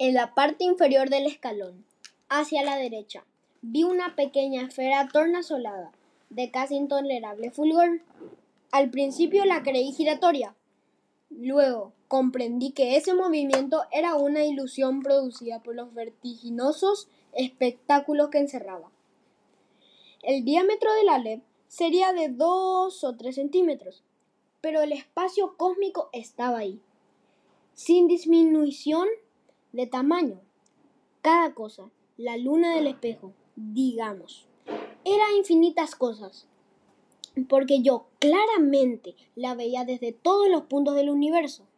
En la parte inferior del escalón, hacia la derecha, vi una pequeña esfera tornasolada, de casi intolerable fulgor. Al principio la creí giratoria. Luego comprendí que ese movimiento era una ilusión producida por los vertiginosos espectáculos que encerraba. El diámetro de la LEP sería de 2 o 3 centímetros, pero el espacio cósmico estaba ahí, sin disminución de tamaño. Cada cosa, la luna del espejo, digamos, era infinitas cosas, porque yo claramente la veía desde todos los puntos del universo.